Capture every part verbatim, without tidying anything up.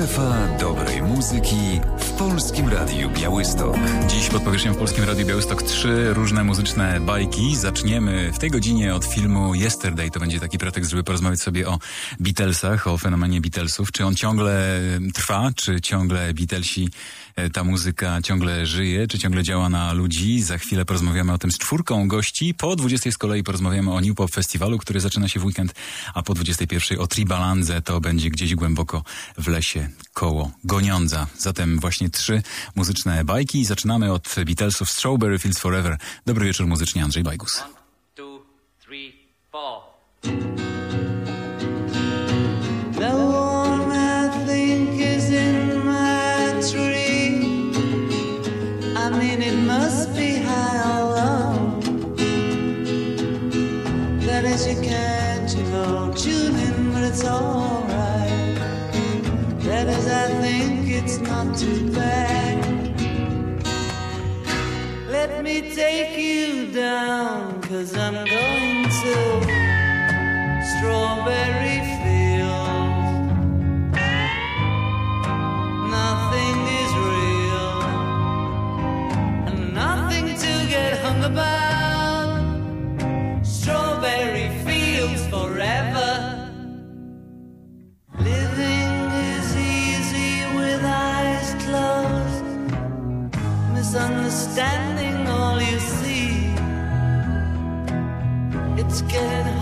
Strefa dobrej muzyki w Polskim Radiu Białystok. Dziś pod powierzchnią w Polskim Radiu Białystok trzy różne muzyczne bajki. Zaczniemy w tej godzinie od filmu Yesterday. To będzie taki pretekst, żeby porozmawiać sobie o Beatlesach, o fenomenie Beatlesów. Czy on ciągle trwa, czy ciągle Beatlesi, ta muzyka ciągle żyje, czy ciągle działa na ludzi? Za chwilę porozmawiamy o tym z czwórką gości. Po dwudziestej z kolei porozmawiamy o New Pop Festiwalu, który zaczyna się w weekend, a po dwudziestej pierwszej o Tribalandze. To będzie gdzieś głęboko w lesie koło Goniądza. Zatem właśnie trzy muzyczne bajki. Zaczynamy od Beatlesów Strawberry Fields Forever. Dobry wieczór muzycznie, Andrzej Bajgus. One, two, three, four. The one I think is in my tree. I mean it must be high or low. That is you can't, you know, tune in, but it's alright. That is I think it's not too bad. Let me take you down, 'cause I'm going to Strawberry Fields. Nothing is real, and nothing to get hung about. Strawberry Fields forever. Living is easy with eyes closed. Misunderstanding all you see. It's getting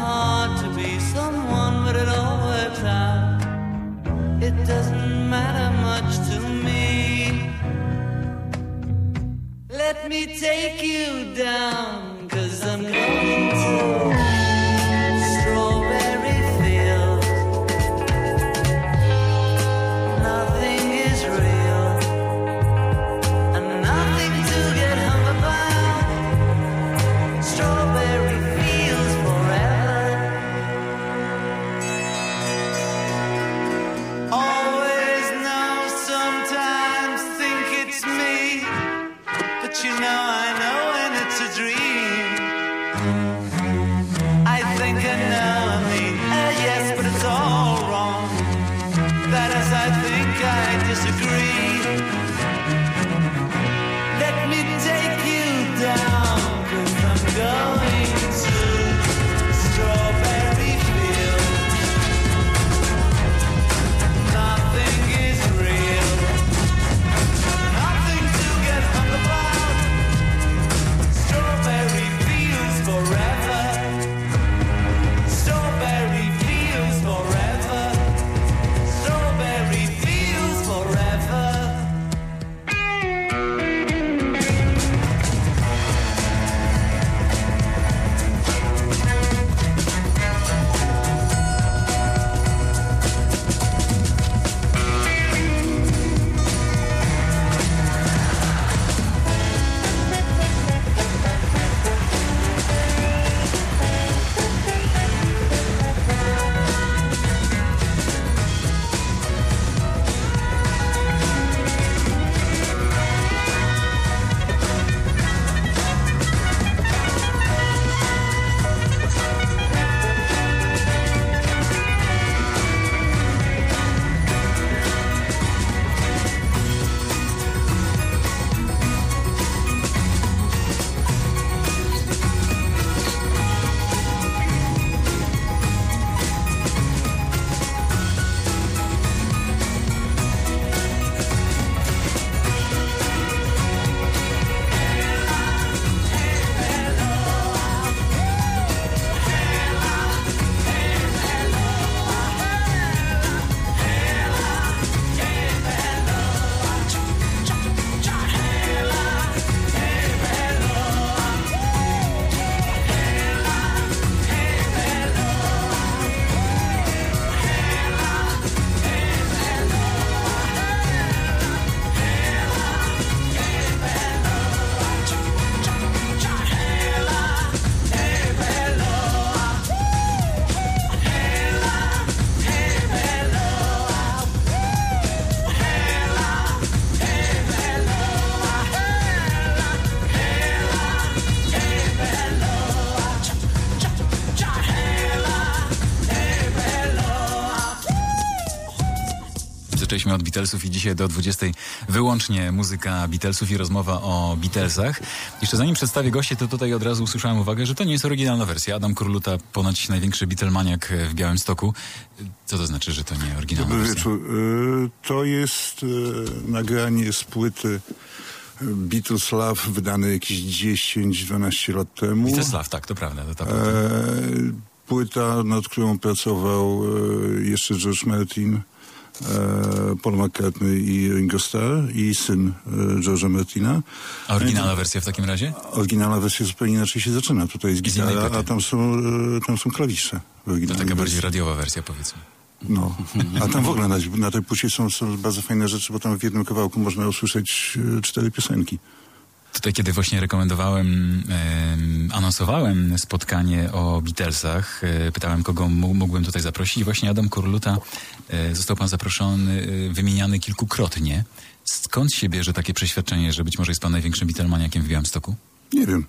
Zaczęliśmy od Beatlesów i dzisiaj do dwudziestej wyłącznie muzyka Beatlesów i rozmowa o Beatlesach. Jeszcze zanim przedstawię goście, to tutaj od razu usłyszałem uwagę, że to nie jest oryginalna wersja. Adam Kurluta, ponoć największy Beatlemaniak w Białymstoku. Co to znaczy, że to nie oryginalna Dobry wersja? wieczór. Y, To jest y, nagranie z płyty Beatles Love, wydane jakieś dziesięć dwanaście lat temu. Beatles Love, tak, to prawda. To ta płyta. E, płyta, nad którą pracował e, jeszcze George Martin, e, Paul McCartney i Ringo Starr i syn e, George'a Martina. A oryginalna wersja w takim razie? Oryginalna wersja zupełnie inaczej się zaczyna. Tutaj jest Z innej gitara, płyty. a tam są, e, tam są klawisze. w To oryginalnej taka bardziej wersji. radiowa wersja, powiedzmy. No, a tam w ogóle na, na tej płycie są, są bardzo fajne rzeczy, bo tam w jednym kawałku można usłyszeć e, cztery piosenki. Tutaj, kiedy właśnie rekomendowałem, e, anonsowałem spotkanie o Beatlesach, e, pytałem, kogo m- mógłbym tutaj zaprosić. Właśnie Adam Kurluta, e, został pan zaproszony, e, wymieniany kilkukrotnie. Skąd się bierze takie przeświadczenie, że być może jest pan największym Beatlemaniakiem w Białymstoku? Nie wiem.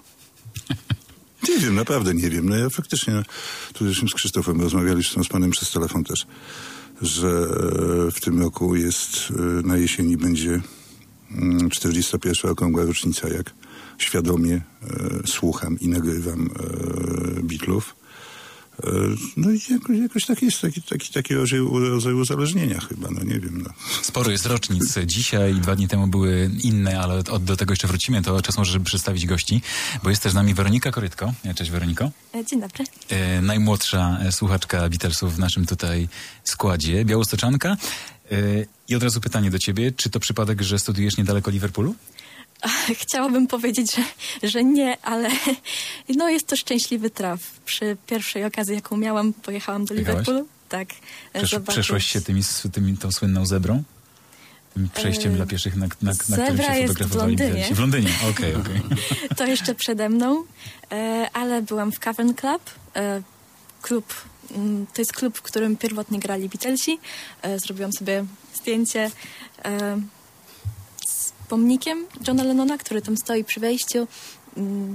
Nie wiem, naprawdę nie wiem. No ja faktycznie, tu zresztą z Krzysztofem rozmawialiśmy z panem przez telefon też, że e, w tym roku jest, e, na jesieni będzie mm, czterdziesta pierwsza okrągła rocznica, jak świadomie e, słucham i nagrywam e, Beatlów. E, no i jakoś, jakoś taki jest taki, taki, taki rodzaj, rodzaj uzależnienia chyba, no nie wiem. No. Sporo jest rocznic. Dzisiaj i dwa dni temu były inne, ale od, do tego jeszcze wrócimy. To czas może, żeby przedstawić gości, bo jest też z nami Weronika Korytko. Cześć, Weroniko. Dzień dobry. E, najmłodsza e, słuchaczka Beatlesów w naszym tutaj składzie, białostoczanka. E, I od razu pytanie do ciebie, czy to przypadek, że studiujesz niedaleko Liverpoolu? Chciałabym powiedzieć, że, że nie, ale no jest to szczęśliwy traf. Przy pierwszej okazji, jaką miałam, pojechałam do Jechałaś? Liverpoolu. Tak. Przesz, zobaczyć- przeszłaś się tymi, s- tymi, tą słynną zebrą? Tym przejściem E, dla pieszych, na, na, na którym zebra się jest w fotografowali Londynie. Beatlesi. W Londynie, okej, okej. To jeszcze przede mną, e, ale byłam w Cavern Club. E, klub, mm, to jest klub, w którym pierwotnie grali Beatlesi. E, zrobiłam sobie zdjęcie e, z pomnikiem Johna Lennona, który tam stoi przy wejściu. Mm,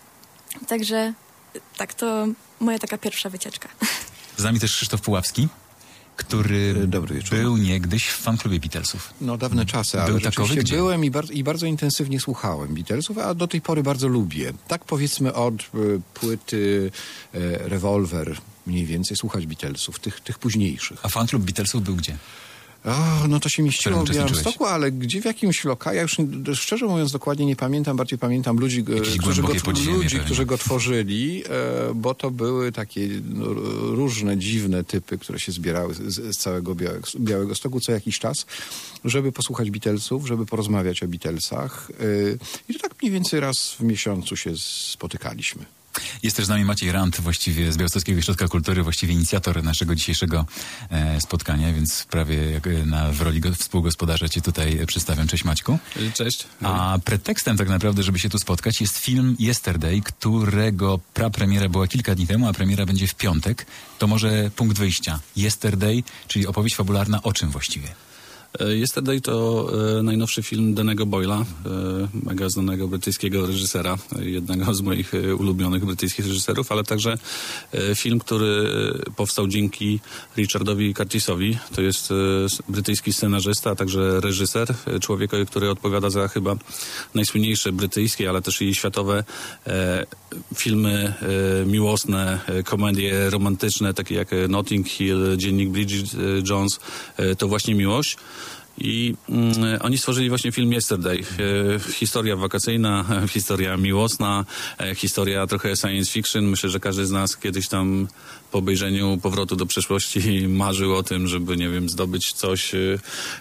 także tak, to moja taka pierwsza wycieczka. Z nami też Krzysztof Puławski, który E, dobry wieczór. był niegdyś w fanklubie Beatlesów. No dawne czasy, ale Był rzeczywiście takowy gdzie? byłem i, bar- i bardzo intensywnie słuchałem Beatlesów, a do tej pory bardzo lubię. Tak powiedzmy od e, płyty e, Revolver mniej więcej słuchać Beatlesów, tych, tych późniejszych. A fanklub Beatlesów był gdzie? O, no to się mieściło w uczestniczyłeś? Białymstoku, ale gdzie w jakimś lokalu, ja już nie, szczerze mówiąc dokładnie nie pamiętam, bardziej pamiętam ludzi, e, Jakieś którzy, go, głębokie podziemie ludzi pewnie. którzy go tworzyli, e, bo to były takie no, różne dziwne typy, które się zbierały z, z całego Białego, Białego Stoku co jakiś czas, żeby posłuchać Beatlesów, żeby porozmawiać o Beatlesach. E, I to tak mniej więcej raz w miesiącu się spotykaliśmy. Jest też z nami Maciej Rant, właściwie z Białostockiego Ośrodka Kultury, właściwie inicjator naszego dzisiejszego e, spotkania, więc prawie jak e, na, w roli go, współgospodarza cię tutaj e, przedstawiam. Cześć Maćku. Cześć. A pretekstem tak naprawdę, żeby się tu spotkać, jest film Yesterday, którego prapremiera była kilka dni temu, a premiera będzie w piątek. To może punkt wyjścia. Yesterday, czyli opowieść fabularna o czym właściwie? Yesterday to e, najnowszy film Danny'ego Boyla, e, mega znanego brytyjskiego reżysera, e, jednego z moich e, ulubionych brytyjskich reżyserów, ale także e, film, który e, powstał dzięki Richardowi Curtisowi. To jest e, s- brytyjski scenarzysta, a także reżyser, e, człowiek, który odpowiada za chyba najsłynniejsze brytyjskie, ale też i światowe e, filmy e, miłosne, e, komedie romantyczne, takie jak e, Notting Hill, Dziennik Bridget e, Jones, e, to właśnie miłość. I mm, oni stworzyli właśnie film Yesterday. E, historia wakacyjna, e, historia miłosna, e, historia trochę science fiction. Myślę, że każdy z nas kiedyś tam po obejrzeniu Powrotu do przeszłości marzył o tym, żeby, nie wiem, zdobyć coś e,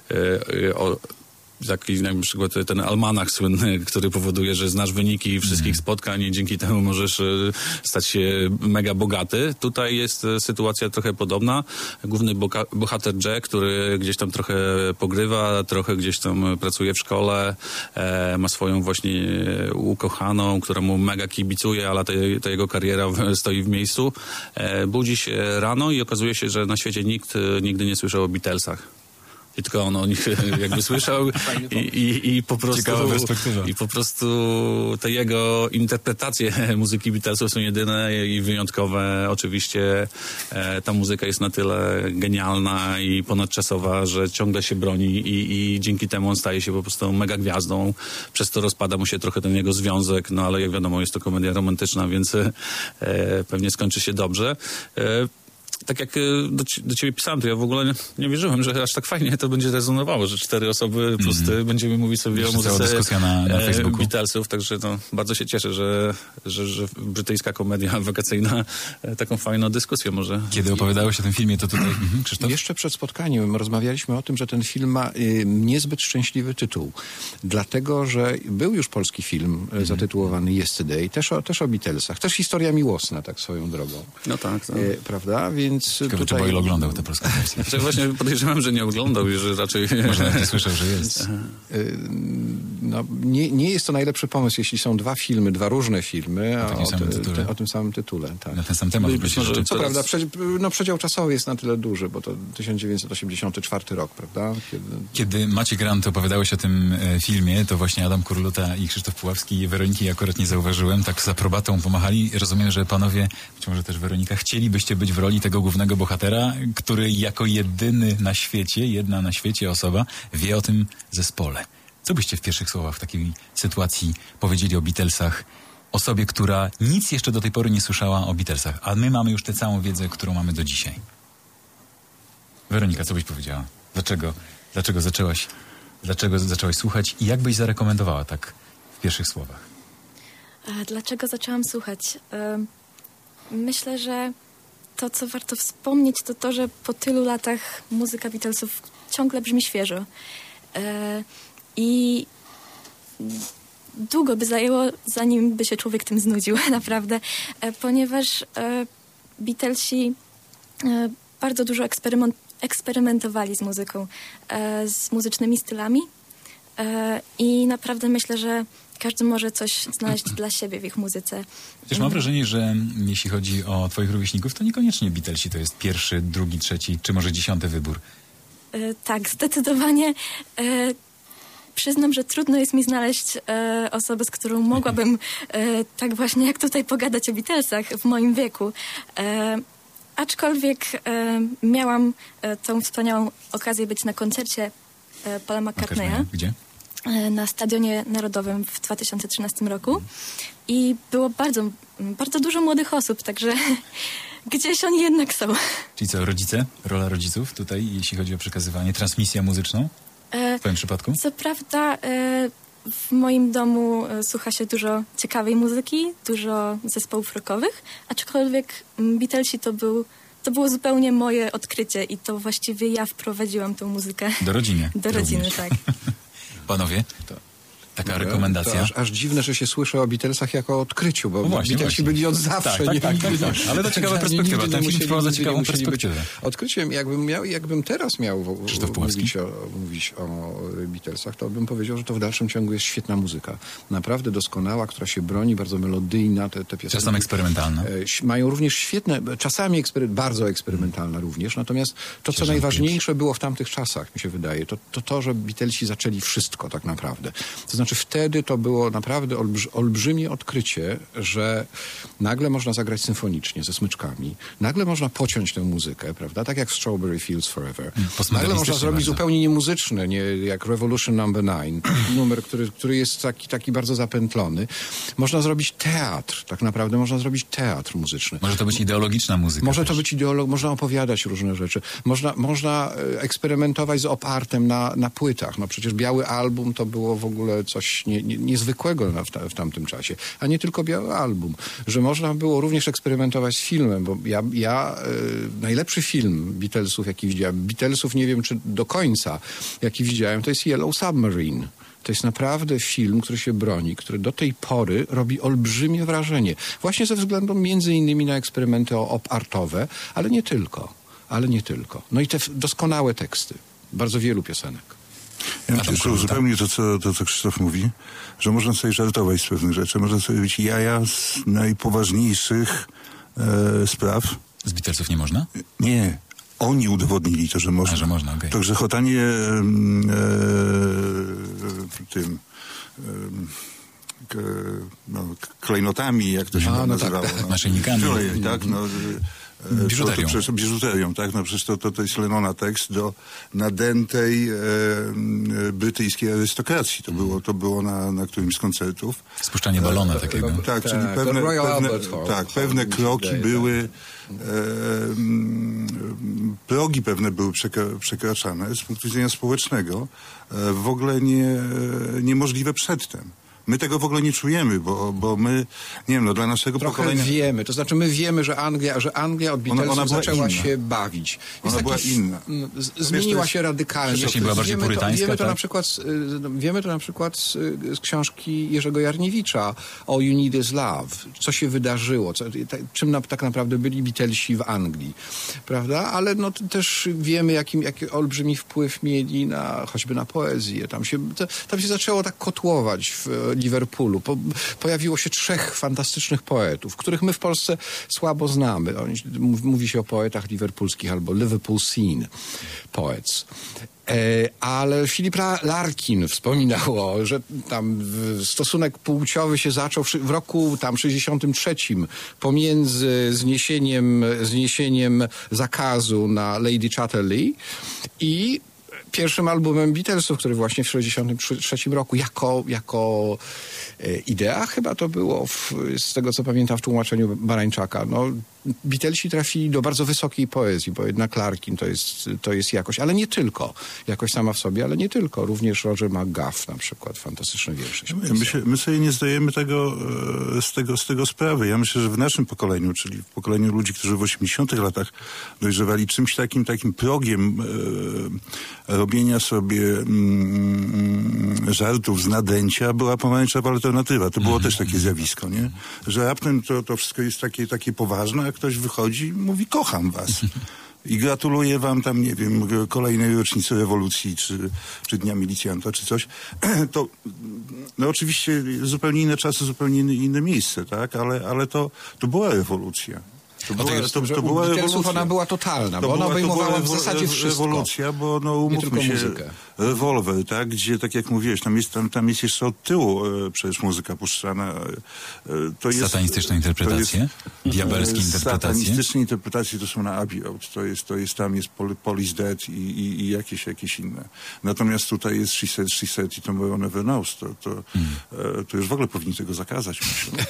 e, o taki na przykład ten almanach słynny, który powoduje, że znasz wyniki wszystkich spotkań i dzięki temu możesz e, stać się mega bogaty. Tutaj jest e, sytuacja trochę podobna. Główny boka- bohater Jack, który gdzieś tam trochę pogrywa, trochę gdzieś tam pracuje w szkole, e, ma swoją właśnie ukochaną, która mu mega kibicuje, ale ta, ta jego kariera w, stoi w miejscu. E, budzi się rano i okazuje się, że na świecie nikt e, nigdy nie słyszał o Beatlesach. i tylko on o nich jakby słyszał i, i, i po prostu Ciekawa perspektywa. i po prostu te jego interpretacje muzyki Beatlesów są jedyne i wyjątkowe. Oczywiście e, ta muzyka jest na tyle genialna i ponadczasowa, że ciągle się broni i, i dzięki temu on staje się po prostu mega gwiazdą. Przez to rozpada mu się trochę ten jego związek, no ale jak wiadomo jest to komedia romantyczna, więc e, pewnie skończy się dobrze. E, Tak jak do, do ciebie pisałem, to ja w ogóle nie, nie wierzyłem, że aż tak fajnie to będzie rezonowało, że cztery osoby plus ty mm. będziemy mówić sobie Jeszcze o muzyce dyskusja na, na Facebooku. Beatlesów, także no, bardzo się cieszę, że, że, że brytyjska komedia wakacyjna taką fajną dyskusję może. Kiedy opowiadałeś o tym filmie, to tutaj mhm, Krzysztof? Jeszcze przed spotkaniem rozmawialiśmy o tym, że ten film ma y, niezbyt szczęśliwy tytuł. Dlatego, że był już polski film y, zatytułowany Yesterday, też o, też o Beatlesach. Też historia miłosna, tak swoją drogą. No tak. tak. Y, prawda? Więc Ciekawe, tutaj... czy Boyle oglądał tę polską wersję. Znaczy właśnie podejrzewam, że nie oglądał i że raczej... Może nawet nie słyszał, że jest. Y, no, nie, nie jest to najlepszy pomysł, jeśli są dwa filmy, dwa różne filmy O a takim o, samym te, tytule. te, o tym samym tytule. Tak. Na ten sam temat. Być myślę, może że... Co Teraz- prawda, prze, no, przedział czasowy jest na tyle duży, bo to tysiąc dziewięćset osiemdziesiąty czwarty rok, prawda? Kiedy... Kiedy Maciek Grant opowiadałeś o tym e, filmie, to właśnie Adam Kurluta i Krzysztof Puławski i Weroniki akurat nie zauważyłem, tak z aprobatą pomachali. Rozumiem, że panowie, być może też Weronika, chcielibyście być w roli tego głównego bohatera, który jako jedyny na świecie, jedna na świecie osoba wie o tym zespole. Co byście w pierwszych słowach w takiej sytuacji powiedzieli o Beatlesach osobie, która nic jeszcze do tej pory nie słyszała o Beatlesach, a my mamy już tę całą wiedzę, którą mamy do dzisiaj? Weronika, co byś powiedziała? Dlaczego, dlaczego zaczęłaś, dlaczego zaczęłaś słuchać i jak byś zarekomendowała tak w pierwszych słowach? A dlaczego zaczęłam słuchać? Ym, Myślę, że to, co warto wspomnieć, to to, że po tylu latach muzyka Beatlesów ciągle brzmi świeżo. E, I długo by zajęło, zanim by się człowiek tym znudził, naprawdę. E, ponieważ e, Beatlesi e, bardzo dużo eksperyment, eksperymentowali z muzyką, e, z muzycznymi stylami. E, I naprawdę myślę, że każdy może coś znaleźć dla siebie w ich muzyce. Chociaż mam wrażenie, że jeśli chodzi o twoich rówieśników, to niekoniecznie Beatlesi to jest pierwszy, drugi, trzeci, czy może dziesiąty wybór. E, tak, zdecydowanie. E, przyznam, że trudno jest mi znaleźć e, osobę, z którą mogłabym e, tak właśnie jak tutaj pogadać o Beatlesach w moim wieku. E, aczkolwiek e, miałam e, tą wspaniałą okazję być na koncercie e, Paula McCartneya. Gdzie? Na Stadionie Narodowym w dwa tysiące trzynastym roku i było bardzo, bardzo dużo młodych osób, także gdzieś oni jednak są. Czyli co, rodzice? Rola rodziców tutaj, jeśli chodzi o przekazywanie, transmisja muzyczną w twoim przypadku? Co prawda e, w moim domu e, słucha się dużo ciekawej muzyki, dużo zespołów rockowych, aczkolwiek m, Beatlesi to był To było zupełnie moje odkrycie i to właściwie ja wprowadziłam tą muzykę. Do rodziny. Do rodziny, również. tak. Panowie, to taka No, rekomendacja. To aż, aż dziwne, że się słyszy o Beatlesach jako o odkryciu, bo No właśnie, Beatlesi właśnie. byli od zawsze. Tak, nie, tak, tak, nigdy- tak, tak. Ale to ciekawa nie- perspektywa. nigdy Ten nie film musieli- wprowadza nigdy nie ciekawą musieli być. perspektywę. Odkryciem, jakbym miał, jakbym teraz miał w, Krzysztof w, Puławski. mówić, o, mówić o Beatlesach, to bym powiedział, że to w dalszym ciągu jest świetna muzyka. Naprawdę doskonała, która się broni, bardzo melodyjna. Te, te piosenki Czasem eksperymentalna. e, ś- mają również świetne, czasami ekspery, bardzo eksperymentalna również. Natomiast to, co Sierżant najważniejsze było w tamtych czasach, mi się wydaje, to to, to że Beatlesi zaczęli wszystko tak naprawdę. To znaczy wtedy to było naprawdę olbrzy, olbrzymie odkrycie, że nagle można zagrać symfonicznie ze smyczkami, nagle można pociąć tę muzykę, prawda? Tak jak w Strawberry Fields Forever. Nagle można zrobić bardzo. zupełnie niemuzyczne, nie jak Revolution number nine, numer, który, który jest taki, taki bardzo zapętlony. Można zrobić teatr, tak naprawdę można zrobić teatr muzyczny. Może to być ideologiczna muzyka. Może to też. być ideolog, można opowiadać różne rzeczy. Można, można e, eksperymentować z opartem na, na płytach. No przecież biały album to było w ogóle coś nie, nie, niezwykłego na, w, ta, w tamtym czasie. A nie tylko biały album. Że można było również eksperymentować z filmem, bo ja, ja e, najlepszy film Beatlesów, jaki widziałem, Beatlesów nie wiem czy do końca, jaki widziałem, to jest Yellow Submarine. To jest naprawdę film, który się broni, który do tej pory robi olbrzymie wrażenie. Właśnie ze względu między innymi na eksperymenty op-artowe, ale nie tylko. Ale nie tylko. No i te f- doskonałe teksty. Bardzo wielu piosenek. Ja A bym tam tylko Kurluta? uzupełnił to co, to, co Krzysztof mówi, że można sobie żartować z pewnych rzeczy, można sobie robić jaja z najpoważniejszych e, spraw. Z Beatlesów nie można? Nie, oni udowodnili to, że można. A, że można, okej. To grzechotanie e, tym e, k, no, klejnotami, jak to się A, tam no tak, nazywało. tak. No. Naszyjnikami. Biżuterią, tak, no. e, Biżuterią. To, to przecież, biżuterią, tak, no przecież to, to, to jest Lennona tekst do nadętej e, e, brytyjskiej arystokracji. To było, to było na, na którymś z koncertów. Spuszczanie balona takiego. Tak, Tak, czyli to pewne, Royal pewne, Albert Hall. tak, pewne Hall, kroki wydaje, były, e, m, progi pewne były przekra- przekraczane z punktu widzenia społecznego, e, w ogóle nie, niemożliwe przedtem. My tego w ogóle nie czujemy, bo, bo my, nie wiem, no dla naszego Trochę pokolenia... wiemy, to znaczy my wiemy, że Anglia, że Anglia od Beatlesów ona była zaczęła inna. się bawić. Ona była inna. no, z- to Zmieniła jest- się radykalnie. Wcześniej była bardziej wiemy to, purytańska, wiemy to tak? na przykład, z- y, wiemy to na przykład z, z książki Jerzego Jarniewicza All You Need Is Love. Co się wydarzyło, co, ta, czym na, tak naprawdę byli Beatlesi w Anglii. Prawda? Ale no, t- też wiemy, jakim, jaki olbrzymi wpływ mieli na, choćby na poezję. Tam się, to, tam się zaczęło tak kotłować w e, Liverpoolu. Po, pojawiło się trzech fantastycznych poetów, których my w Polsce słabo znamy. Oni, mów- mówi się o poetach liverpoolskich albo Liverpool Scene Poets. E, ale Philip La- Larkin wspominał, że tam w- stosunek płciowy się zaczął w, w roku tam sześćdziesiątym trzecim pomiędzy zniesieniem, zniesieniem zakazu na Lady Chatterley i pierwszym albumem Beatlesów, który właśnie w sześćdziesiątym trzecim roku jako, jako e, idea chyba to było, w, z tego co pamiętam w tłumaczeniu Barańczaka. No, Beatlesi trafili do bardzo wysokiej poezji, bo jednak Larkin to jest, to jest jakość, ale nie tylko. Jakość sama w sobie, ale nie tylko. Również Roger McGuff na przykład, fantastyczny wiersz. My, się, my sobie nie zdajemy tego, e, z, tego, z tego sprawy. Ja myślę, że w naszym pokoleniu, czyli w pokoleniu ludzi, którzy w osiemdziesiątych latach dojrzewali, czymś takim takim progiem e, robienia sobie mm, żartów z nadęcia była pomarańczowa alternatywa. To było też takie zjawisko, nie? Że raptem to, to wszystko jest takie, takie poważne, a ktoś wychodzi i mówi kocham was. I gratuluję wam tam, nie wiem, kolejnej rocznicy rewolucji, czy, czy Dnia Milicjanta, czy coś. To, no oczywiście zupełnie inne czasy, zupełnie inne, inne miejsce, tak? Ale, ale to, to była rewolucja. To była, to, to, że to u była Beatlesów rewolucja. ona była totalna, To bo ona była- to obejmowała była w zasadzie rewo- wszystko. Rewolucja, bo no umówmy tylko się, muzykę. rewolwer, tak? Gdzie, tak jak mówiłeś, tam jest, tam, tam jest jeszcze od tyłu e, przecież muzyka puszczana. E, to jest, Satanistyczne interpretacje? Diabelskie interpretacje? Satanistyczne interpretacje to są na Abbey Road. To jest, to jest, tam jest Pol- Police Dead i, i, i jakieś, jakieś inne. Natomiast tutaj jest She Said, She Said i Tomorrow Never Knows. To, to, Hmm. e, to już w ogóle powinni tego zakazać, myślę.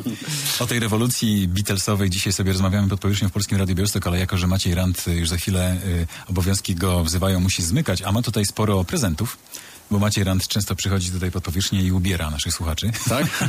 O tej rewolucji Beatlesowej dzisiaj sobie rozmawiamy pod powierzchnią w Polskim Radiu Białystok, ale jako, że Maciej Rand y, już za chwilę y, obowiązki go wzywają, musi zmykać, a ma tutaj sporo prezentów, bo Maciej Rand często przychodzi tutaj pod powierzchnię i ubiera naszych słuchaczy. Tak?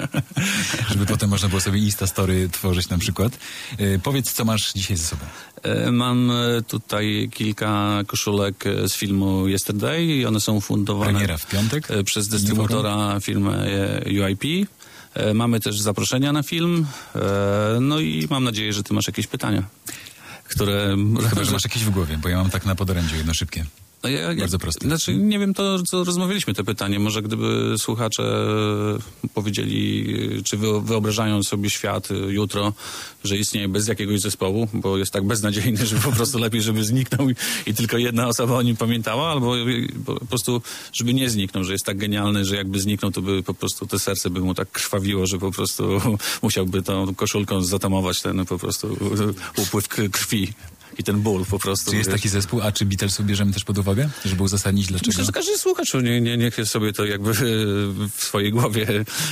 Żeby potem można było sobie Instastory tworzyć na przykład. Y, powiedz, co masz dzisiaj ze sobą. E, Mam e, tutaj kilka koszulek e, z filmu Yesterday i one są fundowane Premiera w piątek. e, przez dystrybutora firmy e, U I P. E, Mamy też zaproszenia na film. E, No i mam nadzieję, że ty masz jakieś pytania, które... Chyba, że masz jakieś w głowie, bo ja mam tak na podorędziu jedno szybkie. No ja, ja, Bardzo proste. Znaczy, nie wiem, to co rozmawialiśmy te pytanie. Może gdyby słuchacze powiedzieli, czy wy- wyobrażają sobie świat jutro, że istnieje bez jakiegoś zespołu, bo jest tak beznadziejny, że po prostu lepiej, żeby zniknął i, i tylko jedna osoba o nim pamiętała, albo po prostu, żeby nie zniknął, że jest tak genialny, że jakby zniknął, to by po prostu to serce by mu tak krwawiło, że po prostu musiałby tą koszulką zatamować ten po prostu upływ k- krwi. I ten ból po prostu. Czy jest wiesz. taki zespół, a czy Beatlesów bierzemy też pod uwagę, żeby uzasadnić dlaczego? Myślę, że każdy słuchacz nie, nie, niech sobie to jakby w swojej głowie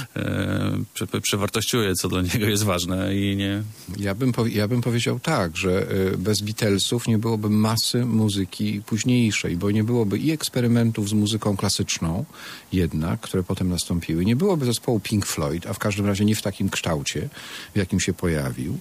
e, prze, przewartościuje, co dla niego jest ważne i nie... Ja bym, powie- ja bym powiedział tak, że y, bez Beatlesów nie byłoby masy muzyki późniejszej, bo nie byłoby i eksperymentów z muzyką klasyczną jednak, które potem nastąpiły. Nie byłoby zespołu Pink Floyd, a w każdym razie nie w takim kształcie, w jakim się pojawił.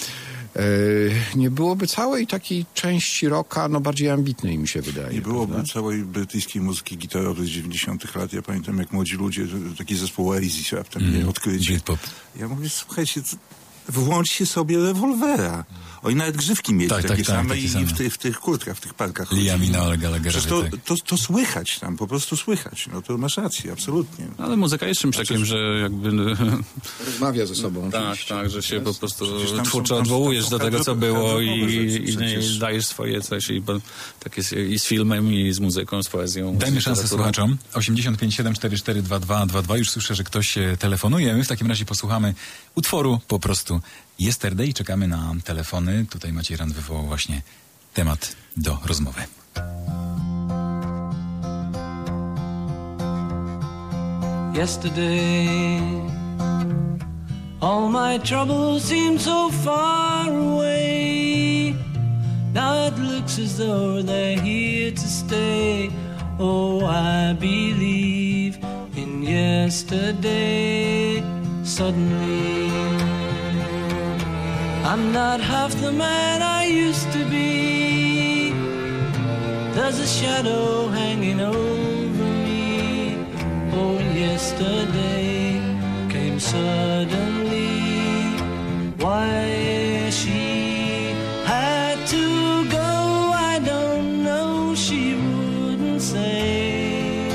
E, Nie byłoby całej takiej części rocka, no bardziej ambitnej mi się wydaje. Nie byłoby prawda? całej brytyjskiej muzyki gitarowej z dziewięćdziesiątych lat. Ja pamiętam, jak młodzi ludzie, taki zespół Oasis raptem mnie odkryci. Britpop. Ja mówię, słuchajcie, co, włączcie sobie Rewolwera. Oni nawet grzywki mieli Tak, takie tak, tak, same takie i same. w, tych, w tych kurtkach, w tych parkach. Liam chodzili. i Noel Gallagherowie, Przecież to, tak. to, to słychać tam, po prostu słychać. No to masz rację, absolutnie. Ale muzyka jest czymś takim, że jakby... Rozmawia ze sobą. Tak, oczywiście. tak, że się po prostu Przecież tam są- twórczo tam są- odwołujesz tam są do tego, co hardrock- było i, hardrockowe rzeczy i, przecież. i dajesz swoje coś. I, bo, tak jest i z filmem, i z muzyką, z poezją. Dajmy z szansę literaturą. słuchaczom. osiemdziesiąt pięć siedem cztery cztery dwa dwa dwa dwa. Już słyszę, że ktoś e, telefonuje. My w takim razie posłuchamy utworu po prostu Yesterday. Czekamy na telefony. Tutaj Maciej Rand wywołał właśnie temat do rozmowy. Yesterday, all my troubles seem so far away. Now it looks as though they're here to stay. Oh, I believe in yesterday. Suddenly, I'm not half the man I used to be. There's a shadow hanging over me. Oh, yesterday came suddenly. Why she had to go, I don't know, she wouldn't say.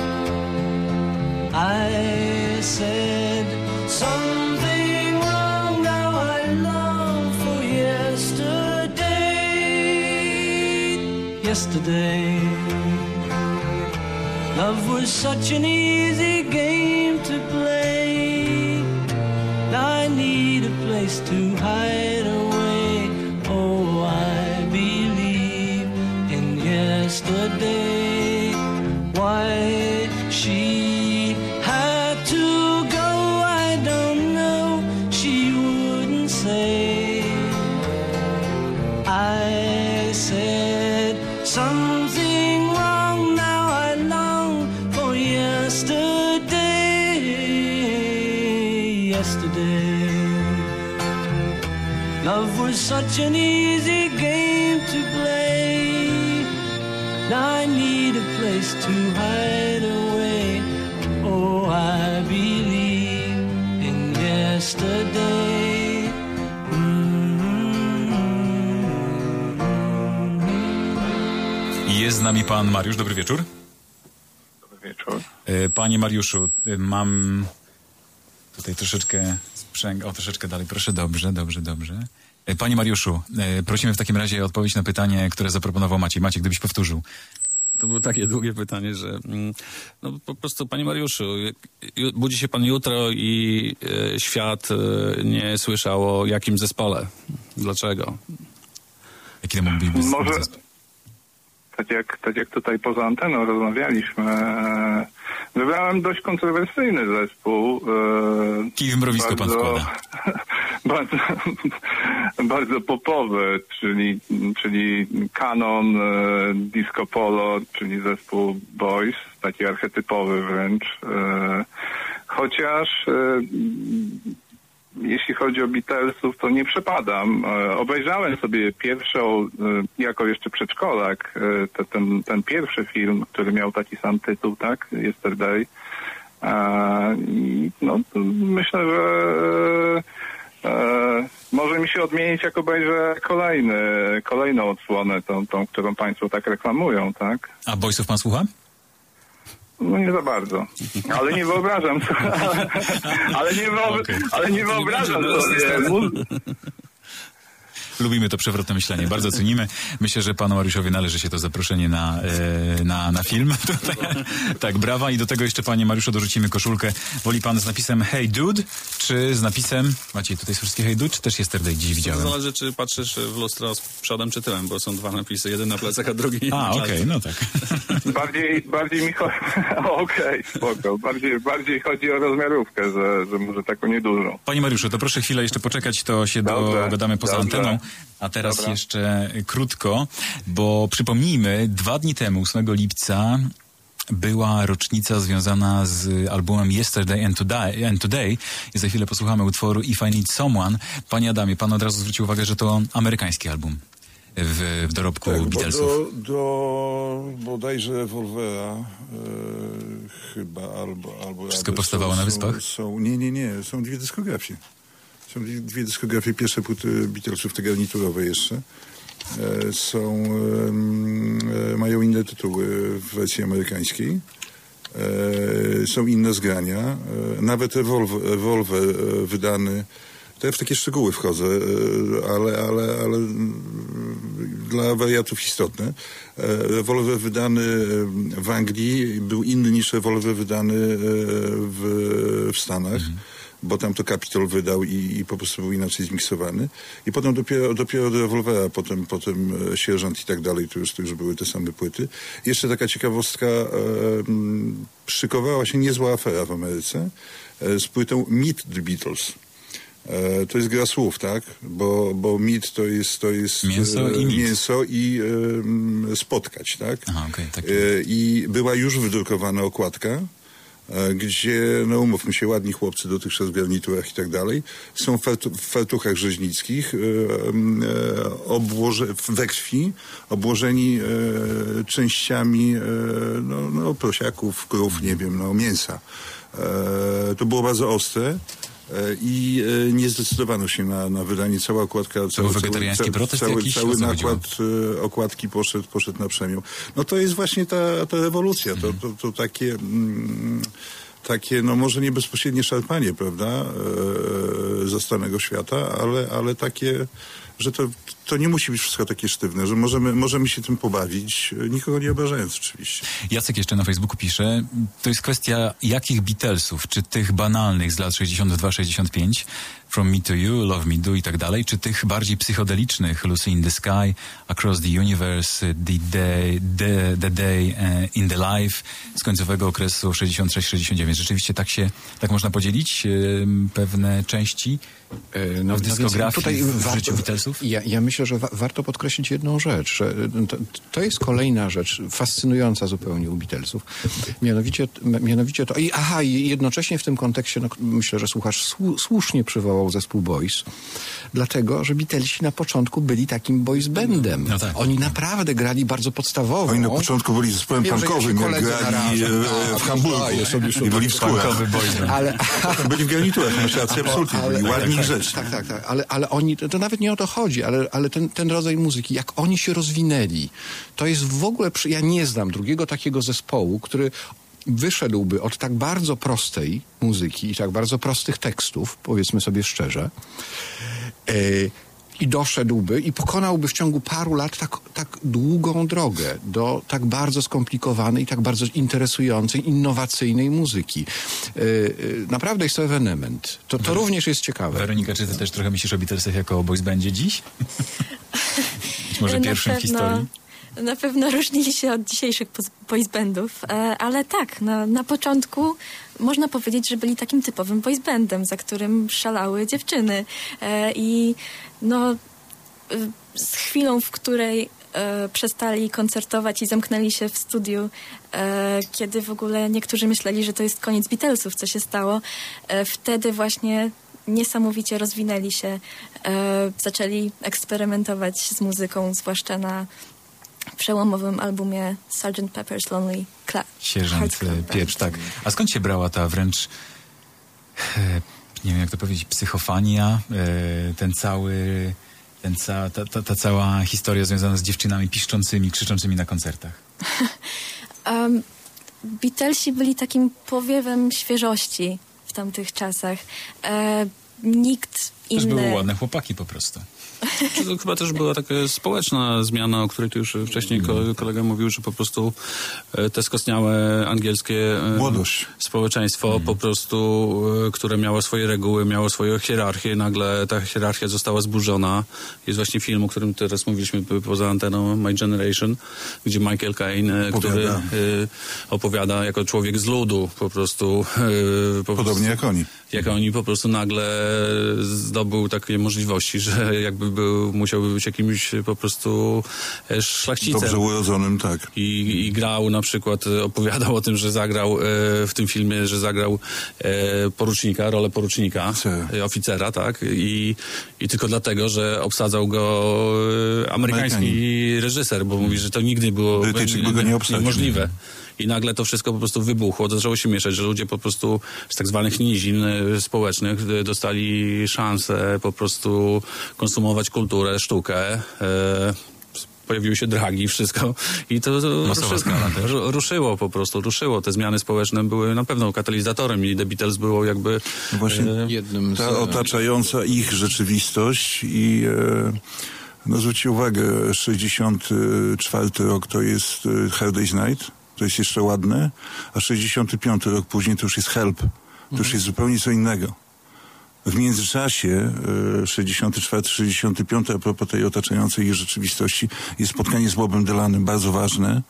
I said something wrong, now I long for yesterday. Yesterday, love was such an easy game to play. Now I need a place to hide away. Oh, I believe in yesterday. Why she had to go, I don't know, she wouldn't say. I said something wrong, now I long for yesterday. Yesterday, love was such an easy game to play. Now I need a place to hide away. Oh, I believe in yesterday. Jest z nami pan Mariusz. Dobry wieczór. Dobry wieczór. E, Panie Mariuszu, e, mam tutaj troszeczkę sprzęg... O, troszeczkę dalej. Proszę, dobrze, dobrze, dobrze. E, Panie Mariuszu, e, prosimy w takim razie o odpowiedź na pytanie, które zaproponował Maciej. Maciej, gdybyś powtórzył. To było takie długie pytanie, że mm, no po prostu, panie Mariuszu, jak- ju- budzi się pan jutro i e, świat e, nie słyszał o jakim zespole. Dlaczego? Jaki to mógłby być Może, zespół? tak jak, tak jak tutaj poza anteną rozmawialiśmy, e, wybrałem dość kontrowersyjny zespół. e, Kij w mrowisko pan wkłada. bardzo, bardzo popowy, czyli, czyli Canon, e, Disco Polo, czyli zespół Boys, taki archetypowy wręcz. E, chociaż e, jeśli chodzi o Beatlesów, to nie przepadam. E, obejrzałem sobie pierwszą, e, jako jeszcze przedszkolak, e, te, ten, ten pierwszy film, który miał taki sam tytuł, tak? Yesterday. E, I no, to myślę, że e, może mi się odmienić, jak obejrzę kolejny, kolejną odsłonę, tą, tą, którą państwo tak reklamują, tak? A Boysów pan słucha? No nie za bardzo. Ale nie wyobrażam sobie. Ale, ale nie, wyob... Okej. ale nie wyobrażam sobie. mu- Lubimy to przewrotne myślenie, bardzo cenimy. Myślę, że panu Mariuszowi należy się to zaproszenie na, e, na, na film. Tutaj, tak, brawa. I do tego jeszcze, panie Mariuszu, dorzucimy koszulkę. Woli pan z napisem Hey Dude, czy z napisem, Maciej, tutaj są wszystkie Hey Dude, czy też Yesterday dziś To widziałem? zależy, czy patrzysz w lustro z przodem czy tyłem, bo są dwa napisy, jeden na plecach, a drugi A, na okej, czele. no tak. Bardziej, bardziej mi chodzi... Okej, spoko. Bardziej, bardziej chodzi o rozmiarówkę, że, że może taką niedużą. Panie Mariuszu, to proszę chwilę jeszcze poczekać, to się Dobrze, dogadamy poza dobrze. anteną. A teraz Dobra. jeszcze krótko, bo przypomnijmy, dwa dni temu, ósmego lipca, była rocznica związana z albumem Yesterday and Today, and Today. I za chwilę posłuchamy utworu If I Need Someone. Panie Adamie, pan od razu zwrócił uwagę, że to amerykański album w, w dorobku Tak, bo Beatlesów. do, do bodajże Rewolwera e, chyba albo... albo Wszystko albo powstawało są, na Wyspach? Są, są, nie, nie, nie. Są dwie dyskografie. Są dwie dyskografie, pierwsze płyty Beatlesów, te garniturowe jeszcze. E, są, e, mają inne tytuły w wersji amerykańskiej. E, są inne zgrania. E, nawet Evolver, Evolver e, wydany, to ja w takie szczegóły wchodzę, e, ale, ale, ale dla wariatów istotne. E, Revolver wydany w Anglii był inny niż rewolwer wydany w, w Stanach. Mhm. Bo tam to Capitol wydał i, i po prostu był inaczej zmiksowany. I potem dopiero, dopiero do Revolvera, potem, potem Sierżant i tak dalej, to już, to już były te same płyty. Jeszcze taka ciekawostka, e, szykowała się niezła afera w Ameryce e, z płytą Meet the Beatles. E, to jest gra słów, tak? Bo, bo meet to jest, to jest mięso i, meet. mięso i e, spotkać, tak? Aha, okay, tak. E, I była już wydrukowana okładka, gdzie, no umówmy się, ładni chłopcy dotychczas w garniturach i tak dalej, są w, fartu, w fartuchach rzeźnickich, e, e, obłoże, we krwi, obłożeni e, częściami e, no, no, prosiaków, krów, nie wiem, no mięsa. E, to było bardzo ostre. I e, nie zdecydowano się na, na wydanie. Cała okładka, to cały, wegetariański cały, protest cały, jakiś, cały nakład e, okładki poszedł, poszedł na przemiał. No to jest właśnie ta, ta rewolucja. To, to, to takie, mm, takie, no może nie bezpośrednie szarpanie, prawda, e, zastanego świata, ale, ale takie, że to, to nie musi być wszystko takie sztywne, że możemy, możemy się tym pobawić, nikogo nie obrażając oczywiście. Jacek jeszcze na Facebooku pisze, to jest kwestia jakich Beatlesów, czy tych banalnych z lat sześćdziesiąt dwa sześćdziesiąt pięć, From Me to You, Love Me Do i tak dalej, czy tych bardziej psychodelicznych, Lucy in the Sky, Across the Universe, The Day, The, the Day uh, in the Life z końcowego okresu sześćdziesiąt sześć sześćdziesiąt dziewięć. Rzeczywiście tak się, tak można podzielić yy, pewne części e, no, w dyskografii, no tutaj w, w warto, życiu Beatlesów? Ja, ja myślę, że wa- warto podkreślić jedną rzecz, że to, to jest kolejna rzecz fascynująca zupełnie u Beatlesów. Mianowicie, mianowicie to, i aha, i jednocześnie w tym kontekście, no, myślę, że słuchacz słu- słusznie przywołał zespół Boys, dlatego, że Beatlesi na początku byli takim boys bandem. No tak. Oni naprawdę grali bardzo podstawowo. Oni na początku byli zespołem Wiem, że punkowym, ja jak grali e, w Hamburgu. Sobie, I byli w skórach. ale, Byli w garniturach, masz rację, absolutnie. Byli ładni i grzeczni. Tak, tak, tak. Ale, ale oni, to, to nawet nie o to chodzi, ale, ale ten, ten rodzaj muzyki, jak oni się rozwinęli, to jest w ogóle, przy, ja nie znam drugiego takiego zespołu, który wyszedłby od tak bardzo prostej muzyki i tak bardzo prostych tekstów, powiedzmy sobie szczerze, yy, i doszedłby i pokonałby w ciągu paru lat tak, tak długą drogę do tak bardzo skomplikowanej, tak bardzo interesującej, innowacyjnej muzyki. Yy, yy, naprawdę jest to ewenement. To, to również jest ciekawe. Weronika, czy ty też trochę myślisz o Beatlesach jako o boys bandzie dziś? Być może Na pierwszym w pewno- historii? Na pewno różnili się od dzisiejszych boys bandów, ale tak, na, na początku można powiedzieć, że byli takim typowym boys bandem, za którym szalały dziewczyny. I no, z chwilą, w której przestali koncertować i zamknęli się w studiu, kiedy w ogóle niektórzy myśleli, że to jest koniec Beatlesów, co się stało, wtedy właśnie niesamowicie rozwinęli się, zaczęli eksperymentować z muzyką, zwłaszcza na przełomowym albumie sergeant Pepper's Lonely Cla- Sierżant Hearts Club Pieprz, Band. tak. A skąd się brała ta wręcz, e, nie wiem jak to powiedzieć, psychofania, e, ten cały, ten ca, ta, ta, ta cała historia związana z dziewczynami piszczącymi, krzyczącymi na koncertach? um, Beatlesi byli takim powiewem świeżości w tamtych czasach. E, nikt inny... Też były ładne chłopaki po prostu. Czy to chyba też była taka społeczna zmiana, o której tu już wcześniej kolega mówił, że po prostu te skostniałe angielskie Młodość. społeczeństwo Mm. po prostu, które miało swoje reguły, miało swoją hierarchię, nagle ta hierarchia została zburzona. Jest właśnie film, o którym teraz mówiliśmy poza anteną, My Generation, gdzie Michael Caine, który Opowiada. y, opowiada jako człowiek z ludu po prostu. Y, po Podobnie prostu, jak oni. Jak oni po prostu nagle zdobył takie możliwości, że jakby był, musiałby być jakimś po prostu e, szlachcicem. Dobrze urodzonym, tak. I, I grał na przykład, e, opowiadał o tym, że zagrał e, w tym filmie, że zagrał e, porucznika, rolę porucznika, e, oficera, tak? I, I tylko dlatego, że obsadzał go e, amerykański Amerykanie. reżyser, bo mówi, że to nigdy nie było Brytyjczyk by go nie obsadził. niemożliwe. I nagle to wszystko po prostu wybuchło, to zaczęło się mieszać, że ludzie po prostu z tak zwanych nizin społecznych dostali szansę po prostu konsumować kulturę, sztukę. E, pojawiły się dragi, wszystko i to, to ruszyło, ruszyło po prostu, ruszyło. Te zmiany społeczne były na pewno katalizatorem i The Beatles było jakby no właśnie e, jednym z... ta otaczająca ich rzeczywistość i e, no zwróćcie uwagę, sześćdziesiąty czwarty rok to jest Hard Day's Night, to jest jeszcze ładne, a sześćdziesiąty piąty rok później to już jest Help, to mhm. już jest zupełnie co innego. W międzyczasie, sześćdziesiąty czwarty sześćdziesiąty piąty, a propos tej otaczającej ich rzeczywistości, jest spotkanie z Bobem Dylanem, bardzo ważne.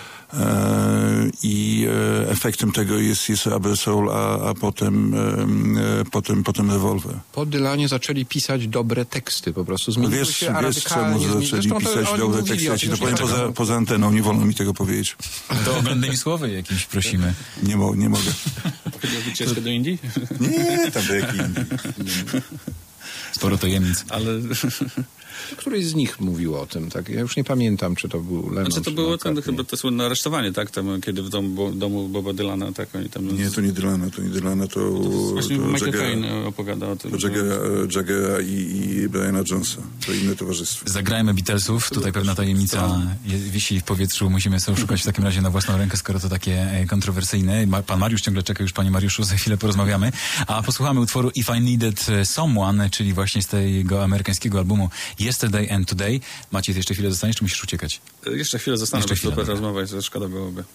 I efektem tego jest, jest Rubber Soul, a, a potem, potem, potem Revolver. Po Dylanie zaczęli pisać dobre teksty, po prostu zmieniły wiesz, się wiesz czemu zaczęli pisać dobre teksty? Ja ci to powiem poza, poza anteną, nie wolno mi tego powiedzieć. To oglądnymi słowy jakimś prosimy. Nie, mo- nie mogę. Wycieczkę do Indii? Nie, tam do jakiej Indii. Sporo tajemnic. Ale... Któryś z nich mówił o tym, tak? Ja już nie pamiętam, czy to był Lennon. Znaczy to było ten, chyba to słynne aresztowanie, tak? Tam, kiedy w domu, domu Boba Dylana, tak? Oni tam... Nie, to nie Dylana, to nie Dylana, to... to właśnie to Michael Caine opowiada o tym. To Jaggera, Jaggera i, i Briana Jonesa. To inne towarzystwo. Zagrajmy Beatlesów. Tutaj pewna tajemnica wisi w powietrzu. Musimy sobie szukać w takim razie na własną rękę, skoro to takie kontrowersyjne. Pan Mariusz ciągle czeka, już panie Mariuszu, za chwilę porozmawiamy. A posłuchamy utworu If I Needed Someone, czyli właśnie z tego amerykańskiego albumu Yesterday and Today. Maciej, ty jeszcze chwilę zostaniesz, czy musisz uciekać? Jeszcze chwilę zostanę, jeszcze chwilę, super rozmowa jest, szkoda byłoby.